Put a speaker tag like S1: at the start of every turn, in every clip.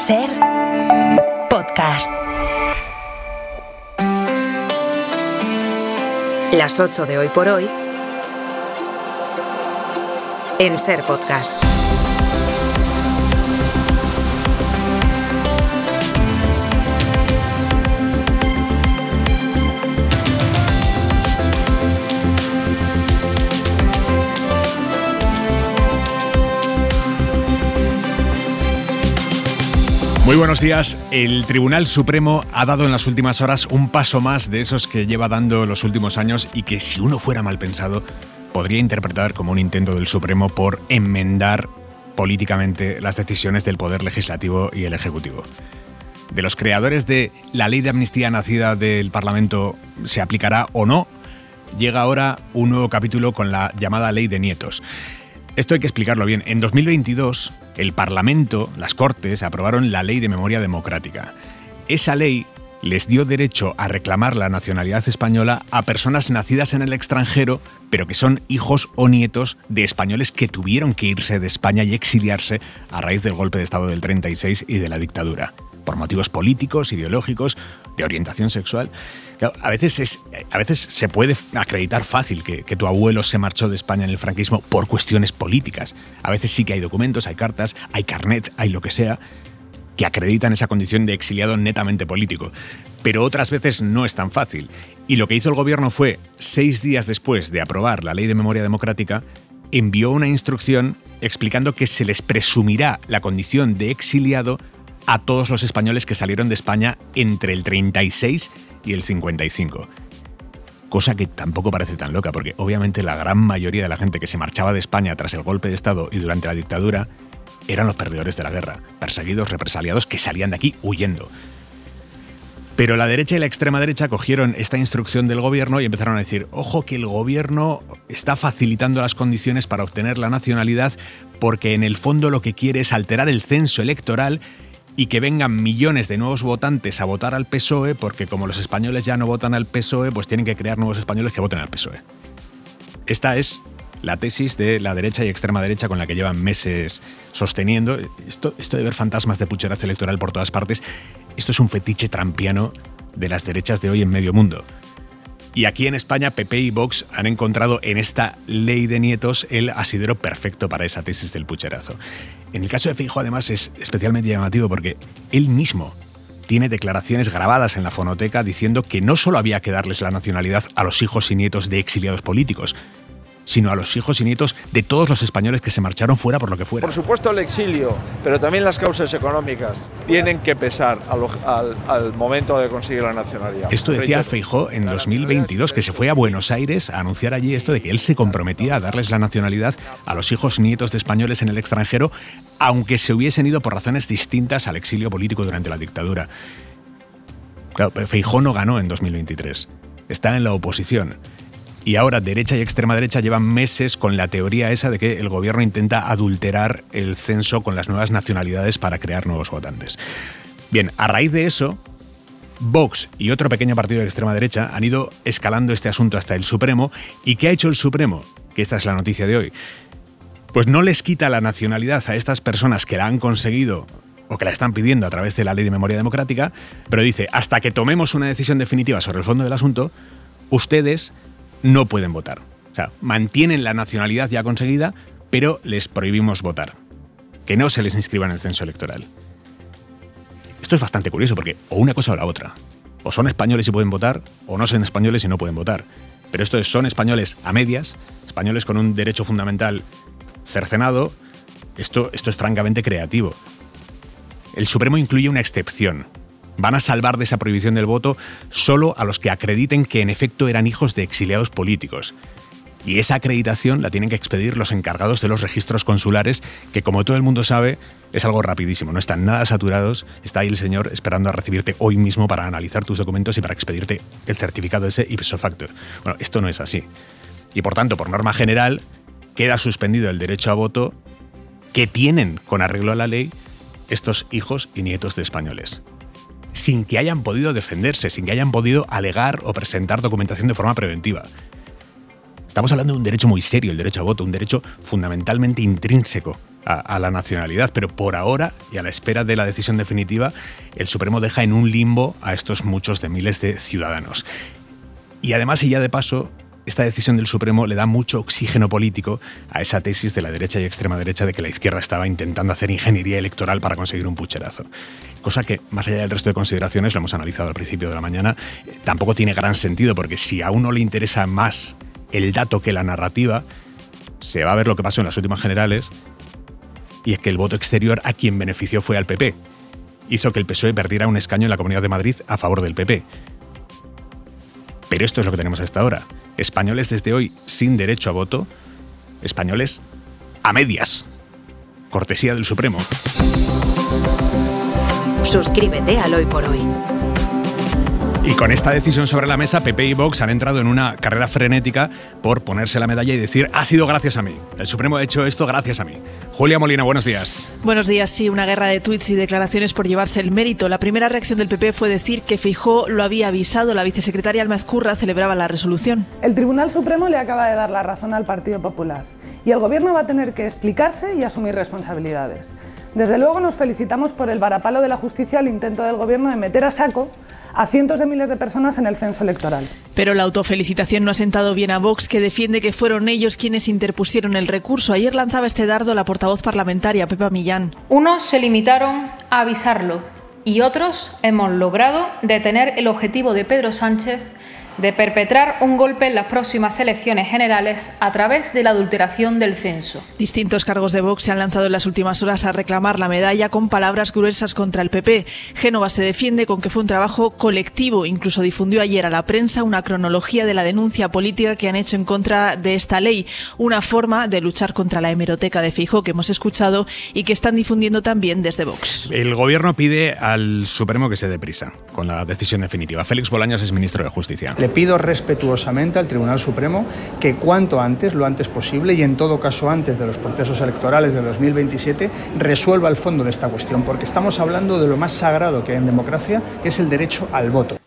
S1: Ser Podcast. Las 8 de hoy por hoy en Ser Podcast.
S2: Muy buenos días. El Tribunal Supremo ha dado en las últimas horas un paso más de esos que lleva dando los últimos años y que, si uno fuera mal pensado, podría interpretar como un intento del Supremo por enmendar políticamente las decisiones del Poder Legislativo y el Ejecutivo. De los creadores de la ley de amnistía nacida del Parlamento, ¿se aplicará o no?, llega ahora un nuevo capítulo con la llamada Ley de Nietos. Esto hay que explicarlo bien. En 2022, el Parlamento, las Cortes, aprobaron la Ley de Memoria Democrática. Esa ley les dio derecho a reclamar la nacionalidad española a personas nacidas en el extranjero, pero que son hijos o nietos de españoles que tuvieron que irse de España y exiliarse a raíz del golpe de Estado del 36 y de la dictadura, por motivos políticos, ideológicos, de orientación sexual. Claro, a veces se puede acreditar fácil que tu abuelo se marchó de España en el franquismo por cuestiones políticas. A veces sí que hay documentos, hay cartas, hay carnets, hay lo que sea, que acreditan esa condición de exiliado netamente político. Pero otras veces no es tan fácil. Y lo que hizo el gobierno fue, 6 días después de aprobar la Ley de Memoria Democrática, envió una instrucción explicando que se les presumirá la condición de exiliado a todos los españoles que salieron de España entre el 36 y el 55. Cosa que tampoco parece tan loca, porque obviamente la gran mayoría de la gente que se marchaba de España tras el golpe de Estado y durante la dictadura eran los perdedores de la guerra, perseguidos, represaliados, que salían de aquí huyendo. Pero la derecha y la extrema derecha cogieron esta instrucción del gobierno y empezaron a decir: ojo, que el gobierno está facilitando las condiciones para obtener la nacionalidad porque en el fondo lo que quiere es alterar el censo electoral y que vengan millones de nuevos votantes a votar al PSOE, porque como los españoles ya no votan al PSOE, pues tienen que crear nuevos españoles que voten al PSOE. Esta es la tesis de la derecha y extrema derecha con la que llevan meses sosteniendo. Esto de ver fantasmas de pucherazo electoral por todas partes, esto es un fetiche trampiano de las derechas de hoy en medio mundo. Y aquí en España, PP y Vox han encontrado en esta ley de nietos el asidero perfecto para esa tesis del pucherazo. En el caso de Feijóo, además, es especialmente llamativo porque él mismo tiene declaraciones grabadas en la fonoteca diciendo que no solo había que darles la nacionalidad a los hijos y nietos de exiliados políticos, sino a los hijos y nietos de todos los españoles que se marcharon fuera por lo que fuera.
S3: Por supuesto el exilio, pero también las causas económicas tienen que pesar al momento de conseguir la nacionalidad.
S2: Esto decía Feijóo en 2022, que se fue a Buenos Aires a anunciar allí esto de que él se comprometía a darles la nacionalidad a los hijos y nietos de españoles en el extranjero, aunque se hubiesen ido por razones distintas al exilio político durante la dictadura. Claro, Feijóo no ganó en 2023, está en la oposición. Y ahora derecha y extrema derecha llevan meses con la teoría esa de que el gobierno intenta adulterar el censo con las nuevas nacionalidades para crear nuevos votantes. Bien, a raíz de eso, Vox y otro pequeño partido de extrema derecha han ido escalando este asunto hasta el Supremo. ¿Y qué ha hecho el Supremo? Que esta es la noticia de hoy. Pues no les quita la nacionalidad a estas personas que la han conseguido o que la están pidiendo a través de la Ley de Memoria Democrática, pero dice: hasta que tomemos una decisión definitiva sobre el fondo del asunto, ustedes no pueden votar. O sea, mantienen la nacionalidad ya conseguida, pero les prohibimos votar. Que no se les inscriba en el censo electoral. Esto es bastante curioso porque o una cosa o la otra. O son españoles y pueden votar, o no son españoles y no pueden votar. Pero esto es, son españoles a medias, españoles con un derecho fundamental cercenado. Esto es francamente creativo. El Supremo incluye una excepción. Van a salvar de esa prohibición del voto solo a los que acrediten que en efecto eran hijos de exiliados políticos. Y esa acreditación la tienen que expedir los encargados de los registros consulares, que, como todo el mundo sabe, es algo rapidísimo. No están nada saturados. Está ahí el señor esperando a recibirte hoy mismo para analizar tus documentos y para expedirte el certificado ese ipso facto. Bueno, esto no es así. Y por tanto, por norma general, queda suspendido el derecho a voto que tienen, con arreglo a la ley, estos hijos y nietos de españoles, sin que hayan podido defenderse, sin que hayan podido alegar o presentar documentación de forma preventiva. Estamos hablando de un derecho muy serio, el derecho a voto, un derecho fundamentalmente intrínseco a la nacionalidad, pero por ahora, y a la espera de la decisión definitiva, el Supremo deja en un limbo a estos muchos de miles de ciudadanos. Y además, y ya de paso, esta decisión del Supremo le da mucho oxígeno político a esa tesis de la derecha y extrema derecha de que la izquierda estaba intentando hacer ingeniería electoral para conseguir un pucherazo. Cosa que, más allá del resto de consideraciones, lo hemos analizado al principio de la mañana, tampoco tiene gran sentido, porque si a uno le interesa más el dato que la narrativa, se va a ver lo que pasó en las últimas generales, y es que el voto exterior a quien benefició fue al PP. Hizo que el PSOE perdiera un escaño en la Comunidad de Madrid a favor del PP. Pero esto es lo que tenemos hasta ahora. Españoles desde hoy sin derecho a voto, españoles a medias. Cortesía del Supremo.
S1: Suscríbete al Hoy por Hoy.
S2: Y con esta decisión sobre la mesa, PP y Vox han entrado en una carrera frenética por ponerse la medalla y decir: ha sido gracias a mí. El Supremo ha hecho esto gracias a mí. Julia Molina, buenos días.
S4: Buenos días. Sí, una guerra de tuits y declaraciones por llevarse el mérito. La primera reacción del PP fue decir que Feijóo lo había avisado. La vicesecretaria Alma Ezcurra celebraba la resolución.
S5: El Tribunal Supremo le acaba de dar la razón al Partido Popular y el Gobierno va a tener que explicarse y asumir responsabilidades. Desde luego nos felicitamos por el varapalo de la justicia al intento del Gobierno de meter a saco a cientos de miles de personas en el censo electoral.
S4: Pero la autofelicitación no ha sentado bien a Vox, que defiende que fueron ellos quienes interpusieron el recurso. Ayer lanzaba este dardo la portavoz parlamentaria, Pepa Millán.
S6: Unos se limitaron a avisarlo y otros hemos logrado detener el objetivo de Pedro Sánchez de perpetrar un golpe en las próximas elecciones generales a través de la adulteración del censo.
S4: Distintos cargos de Vox se han lanzado en las últimas horas a reclamar la medalla con palabras gruesas contra el PP. Génova se defiende con que fue un trabajo colectivo. Incluso difundió ayer a la prensa una cronología de la denuncia política que han hecho en contra de esta ley. Una forma de luchar contra la hemeroteca de Feijóo que hemos escuchado y que están difundiendo también desde Vox.
S2: El Gobierno pide al Supremo que se dé prisa con la decisión definitiva. Félix Bolaños es ministro de Justicia.
S7: Le pido respetuosamente al Tribunal Supremo que cuanto antes, lo antes posible y en todo caso antes de los procesos electorales de 2027, resuelva el fondo de esta cuestión, porque estamos hablando de lo más sagrado que hay en democracia, que es el derecho al voto.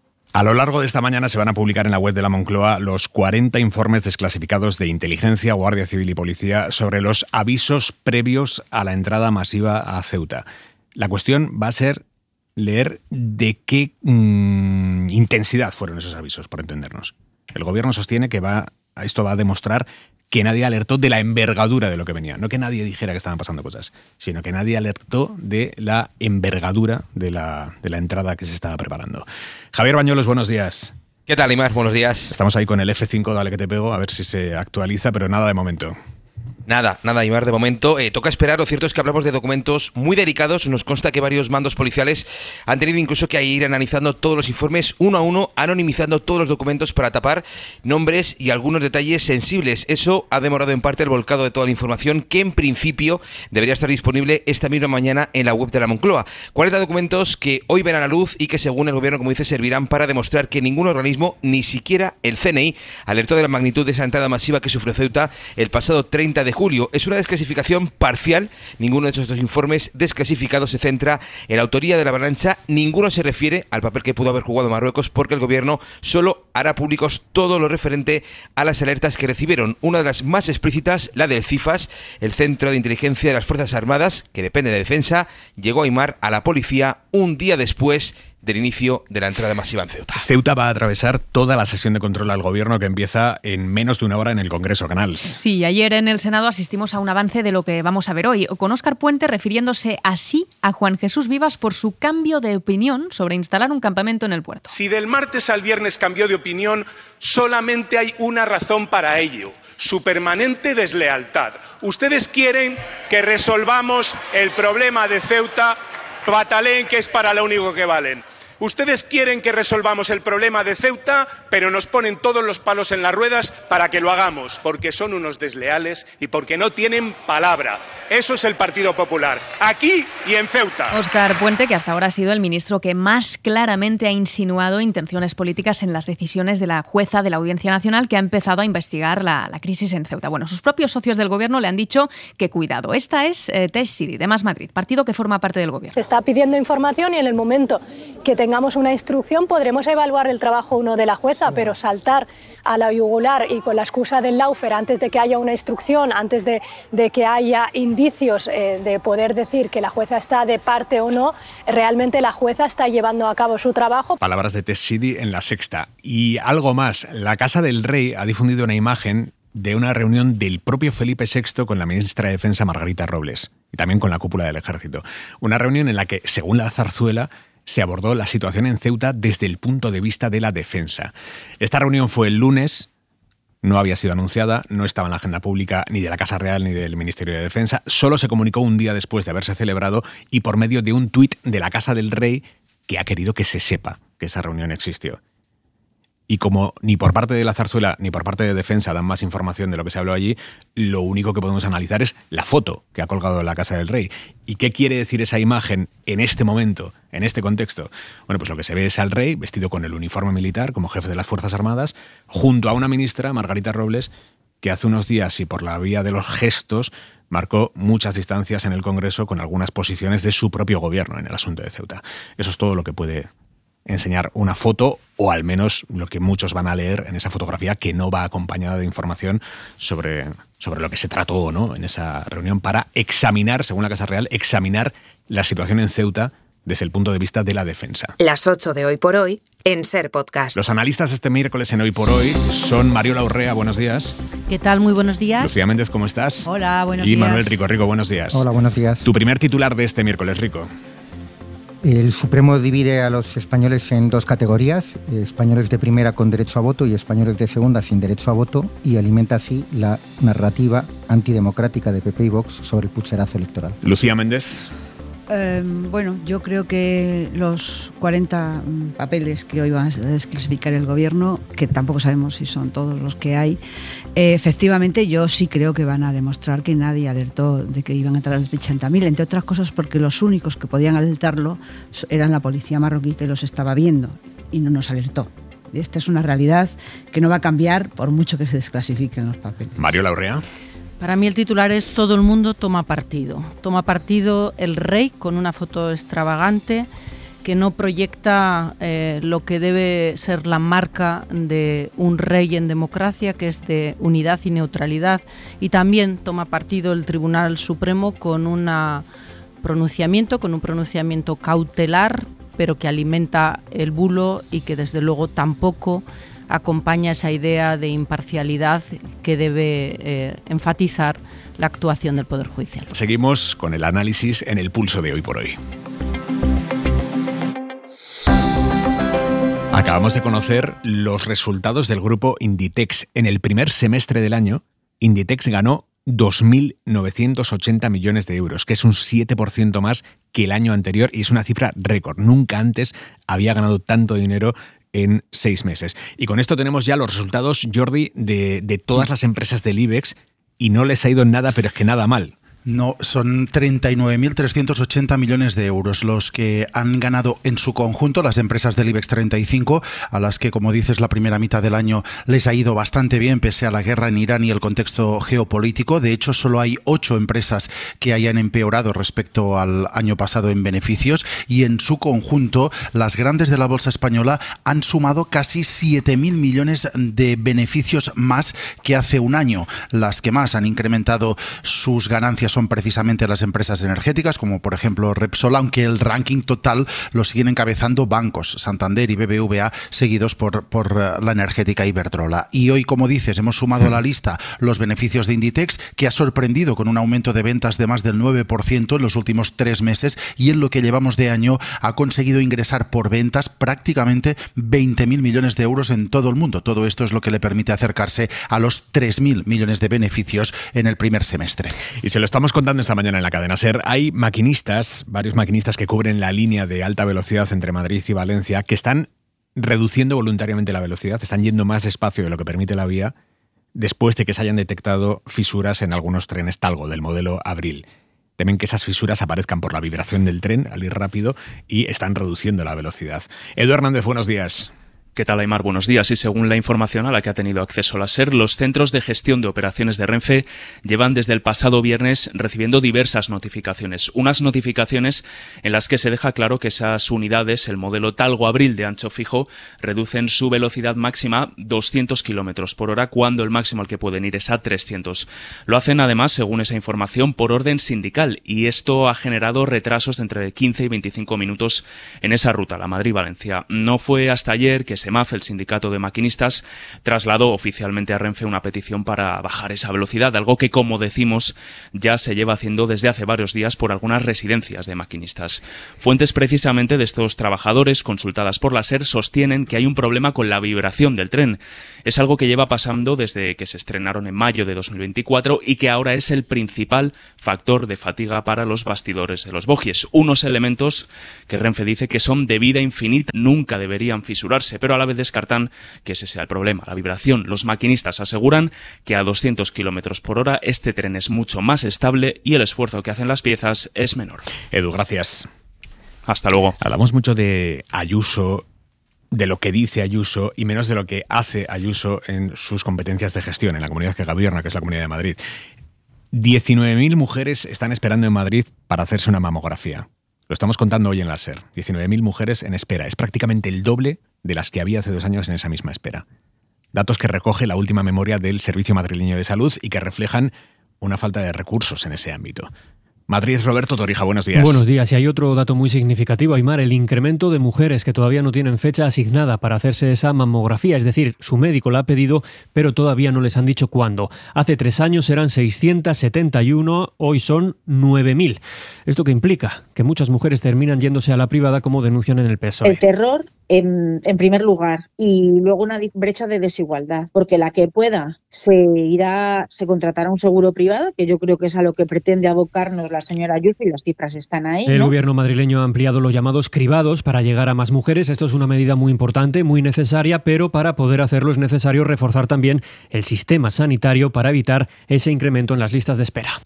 S2: A lo largo de esta mañana se van a publicar en la web de la Moncloa los 40 informes desclasificados de Inteligencia, Guardia Civil y Policía sobre los avisos previos a la entrada masiva a Ceuta. La cuestión va a ser leer de qué intensidad fueron esos avisos, por entendernos. El Gobierno sostiene que esto va a demostrar que nadie alertó de la envergadura de lo que venía. No que nadie dijera que estaban pasando cosas, sino que nadie alertó de la envergadura de la entrada que se estaba preparando. Javier Bañuelos, buenos días.
S8: ¿Qué tal, Imar? Buenos días.
S2: Estamos ahí con el F5, dale que te pego, a ver si se actualiza, pero nada de momento.
S8: Nada, Imar, de momento. Toca esperar. Lo cierto es que hablamos de documentos muy delicados. Nos consta que varios mandos policiales han tenido incluso que ir analizando todos los informes uno a uno, anonimizando todos los documentos para tapar nombres y algunos detalles sensibles. Eso ha demorado en parte el volcado de toda la información que en principio debería estar disponible esta misma mañana en la web de la Moncloa. 40 documentos que hoy ven a la luz y que según el Gobierno, como dice, servirán para demostrar que ningún organismo, ni siquiera el CNI, alertó de la magnitud de esa entrada masiva que sufrió Ceuta el pasado 30 de julio. Es una desclasificación parcial. Ninguno de estos dos informes desclasificados se centra en la autoría de la avalancha. Ninguno se refiere al papel que pudo haber jugado Marruecos, porque el Gobierno solo hará públicos todo lo referente a las alertas que recibieron. Una de las más explícitas, la del CIFAS, el Centro de Inteligencia de las Fuerzas Armadas, que depende de Defensa, llegó a Aimar a la policía un día después del inicio de la entrada masiva en Ceuta.
S2: Ceuta va a atravesar toda la sesión de control al Gobierno que empieza en menos de una hora en el Congreso Canals.
S9: Sí, ayer en el Senado asistimos a un avance de lo que vamos a ver hoy, con Óscar Puente refiriéndose así a Juan Jesús Vivas por su cambio de opinión sobre instalar un campamento en el puerto.
S10: Si del martes al viernes cambió de opinión, solamente hay una razón para ello: su permanente deslealtad. Ustedes quieren que resolvamos el problema de Ceuta, pataleen que es para lo único que valen. Ustedes quieren que resolvamos el problema de Ceuta, pero nos ponen todos los palos en las ruedas para que lo hagamos, porque son unos desleales y porque no tienen palabra. Eso es el Partido Popular, aquí y en Ceuta.
S9: Óscar Puente, que hasta ahora ha sido el ministro que más claramente ha insinuado intenciones políticas en las decisiones de la jueza de la Audiencia Nacional, que ha empezado a investigar la crisis en Ceuta. Bueno, sus propios socios del Gobierno le han dicho que cuidado. Esta es Teix Sidi, de Más Madrid, partido que forma parte del Gobierno.
S11: Se está pidiendo información y en el momento que tengamos una instrucción podremos evaluar el trabajo o no de la jueza, pero saltar a la yugular y con la excusa del lawfare antes de que haya una instrucción, antes de que haya indicios de poder decir que la jueza está de parte o no, realmente la jueza está llevando a cabo su trabajo.
S2: Palabras de Tess Sidi en La Sexta. Y algo más, la Casa del Rey ha difundido una imagen de una reunión del propio Felipe VI con la ministra de Defensa Margarita Robles y también con la cúpula del Ejército. Una reunión en la que, según la zarzuela, se abordó la situación en Ceuta desde el punto de vista de la defensa. Esta reunión fue el lunes, no había sido anunciada, no estaba en la agenda pública ni de la Casa Real ni del Ministerio de Defensa, solo se comunicó un día después de haberse celebrado y por medio de un tuit de la Casa del Rey que ha querido que se sepa que esa reunión existió. Y como ni por parte de la zarzuela ni por parte de Defensa dan más información de lo que se habló allí, lo único que podemos analizar es la foto que ha colgado la Casa del Rey. ¿Y qué quiere decir esa imagen en este momento, en este contexto? Bueno, pues lo que se ve es al rey vestido con el uniforme militar como jefe de las Fuerzas Armadas, junto a una ministra, Margarita Robles, que hace unos días y por la vía de los gestos marcó muchas distancias en el Congreso con algunas posiciones de su propio gobierno en el asunto de Ceuta. Eso es todo lo que puede enseñar una foto, o al menos lo que muchos van a leer en esa fotografía, que no va acompañada de información sobre lo que se trató o no en esa reunión, para examinar, según la Casa Real, examinar la situación en Ceuta desde el punto de vista de la defensa.
S1: Las 8 de Hoy por Hoy en SER Podcast.
S2: Los analistas este miércoles en Hoy por Hoy son Mariola Urrea, buenos días.
S12: ¿Qué tal? Muy buenos días.
S2: Lucía Méndez, ¿cómo estás?
S12: Hola, buenos
S2: días. Y
S12: días.
S2: Manuel Rico. Rico, buenos días.
S13: Hola, buenos días.
S2: Tu primer titular de este miércoles, Rico.
S13: El Supremo divide a los españoles en dos categorías, españoles de primera con derecho a voto y españoles de segunda sin derecho a voto, y alimenta así la narrativa antidemocrática de PP y Vox sobre el pucherazo electoral.
S2: Lucía Méndez.
S12: Bueno, yo creo que los 40 papeles que hoy va a desclasificar el Gobierno, que tampoco sabemos si son todos los que hay, efectivamente yo sí creo que van a demostrar que nadie alertó de que iban a entrar los 80.000, entre otras cosas porque los únicos que podían alertarlo eran la policía marroquí, que los estaba viendo y no nos alertó. Esta es una realidad que no va a cambiar por mucho que se desclasifiquen los papeles.
S2: Mariola Urrea.
S14: Para mí el titular es: todo el mundo toma partido. Toma partido el rey con una foto extravagante que no proyecta lo que debe ser la marca de un rey en democracia, que es de unidad y neutralidad. Y también toma partido el Tribunal Supremo con un pronunciamiento cautelar, pero que alimenta el bulo y que desde luego tampoco acompaña esa idea de imparcialidad que debe enfatizar la actuación del Poder Judicial.
S2: Seguimos con el análisis en el pulso de Hoy por Hoy. Acabamos de conocer los resultados del grupo Inditex. En el primer semestre del año, Inditex ganó 2.980 millones de euros, que es un 7% más que el año anterior y es una cifra récord. Nunca antes había ganado tanto dinero en 6 meses. Y con esto tenemos ya los resultados, Jordi, de todas las empresas del IBEX, y no les ha ido nada, pero es que nada mal.
S15: No, son 39.380 millones de euros los que han ganado en su conjunto las empresas del IBEX 35, a las que, como dices, la primera mitad del año les ha ido bastante bien pese a la guerra en Irán y el contexto geopolítico. De hecho, solo hay 8 empresas que hayan empeorado respecto al año pasado en beneficios, y en su conjunto las grandes de la bolsa española han sumado casi 7.000 millones de beneficios más que hace un año. Las que más han incrementado sus ganancias son precisamente las empresas energéticas, como por ejemplo Repsol, aunque el ranking total lo siguen encabezando bancos, Santander y BBVA, seguidos por la energética Iberdrola. Y hoy, como dices, hemos sumado a la lista los beneficios de Inditex, que ha sorprendido con un aumento de ventas de más del 9% en los últimos 3 meses, y en lo que llevamos de año ha conseguido ingresar por ventas prácticamente 20.000 millones de euros en todo el mundo. Todo esto es lo que le permite acercarse a los 3.000 millones de beneficios en el primer semestre.
S2: Y se lo estamos contando esta mañana en la cadena SER. Hay maquinistas, varios maquinistas que cubren la línea de alta velocidad entre Madrid y Valencia, que están reduciendo voluntariamente la velocidad, están yendo más despacio de lo que permite la vía, después de que se hayan detectado fisuras en algunos trenes Talgo del modelo Abril. Temen que esas fisuras aparezcan por la vibración del tren al ir rápido y están reduciendo la velocidad. Edu Hernández, buenos días.
S16: ¿Qué tal, Aimar? Buenos días. Y según la información a la que ha tenido acceso la SER, los centros de gestión de operaciones de Renfe llevan desde el pasado viernes recibiendo diversas notificaciones. Unas notificaciones en las que se deja claro que esas unidades, el modelo Talgo Abril de ancho fijo, reducen su velocidad máxima a 200 km por hora cuando el máximo al que pueden ir es a 300. Lo hacen además, según esa información, por orden sindical, y esto ha generado retrasos de entre 15 y 25 minutos en esa ruta, la Madrid-Valencia. No fue hasta ayer que SEMAF, el sindicato de maquinistas, trasladó oficialmente a Renfe una petición para bajar esa velocidad, algo que, como decimos, ya se lleva haciendo desde hace varios días por algunas residencias de maquinistas. Fuentes precisamente de estos trabajadores, consultadas por la SER, sostienen que hay un problema con la vibración del tren. Es algo que lleva pasando desde que se estrenaron en mayo de 2024 y que ahora es el principal factor de fatiga para los bastidores de los bogies. Unos elementos que Renfe dice que son de vida infinita, nunca deberían fisurarse, pero a la vez descartan que ese sea el problema, la vibración. Los maquinistas aseguran que a 200 km por hora este tren es mucho más estable y el esfuerzo que hacen las piezas es menor.
S2: Edu, gracias.
S16: Hasta luego.
S2: Hablamos mucho de Ayuso, de lo que dice Ayuso y menos de lo que hace Ayuso en sus competencias de gestión, en la comunidad que gobierna, que es la Comunidad de Madrid. 19.000 mujeres están esperando en Madrid para hacerse una mamografía. Lo estamos contando hoy en la SER. 19.000 mujeres en espera. Es prácticamente el doble de las que había hace 2 años en esa misma espera. Datos que recoge la última memoria del Servicio Madrileño de Salud y que reflejan una falta de recursos en ese ámbito. Madrid, Roberto Torija, buenos días.
S17: Buenos días. Y hay otro dato muy significativo, Aimar, el incremento de mujeres que todavía no tienen fecha asignada para hacerse esa mamografía. Es decir, su médico la ha pedido, pero todavía no les han dicho cuándo. Hace 3 años eran 671, hoy son 9.000. ¿Esto qué implica? Que muchas mujeres terminan yéndose a la privada, como denuncian en el PSOE.
S18: El terror, en primer lugar, y luego una brecha de desigualdad, porque la que pueda se contratará un seguro privado, que yo creo que es a lo que pretende abocarnos la señora Ayuso, y las cifras están ahí, ¿no?
S17: El gobierno madrileño ha ampliado los llamados cribados para llegar a más mujeres. Esto es una medida muy importante, muy necesaria, pero para poder hacerlo es necesario reforzar también el sistema sanitario para evitar ese incremento en las listas de espera.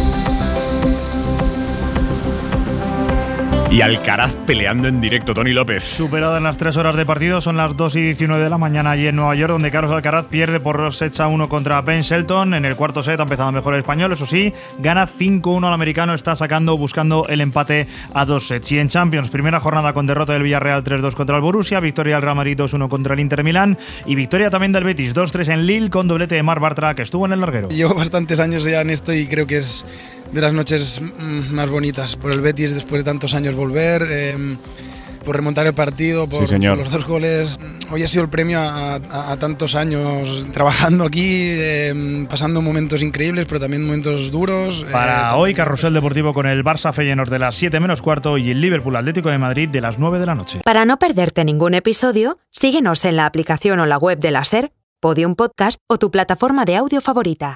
S2: Y Alcaraz peleando en directo, Toni López.
S19: Superadas las 3 horas de partido, son las 2:19 de la mañana allí en Nueva York, donde Carlos Alcaraz pierde por 2 sets a 1 contra Ben Shelton. En el cuarto set ha empezado mejor el español, eso sí, gana 5-1 al americano, está buscando el empate a 2 sets. Y en Champions, primera jornada con derrota del Villarreal 3-2 contra el Borussia, victoria del Real Madrid 2-1 contra el Inter Milán y victoria también del Betis 2-3 en Lille con doblete de Marc Bartra, que estuvo en el larguero.
S20: Llevo bastantes años ya en esto y creo que es de las noches más bonitas por el Betis después de tantos años volver, por remontar el partido, por los 2 goles. Hoy ha sido el premio a tantos años trabajando aquí, pasando momentos increíbles pero también momentos duros.
S19: Para hoy, carrusel deportivo con el Barça Feyenoord de las 7 menos cuarto y el Liverpool Atlético de Madrid de las 9 de la noche.
S1: Para no perderte ningún episodio, síguenos en la aplicación o la web de la SER, Podium Podcast o tu plataforma de audio favorita.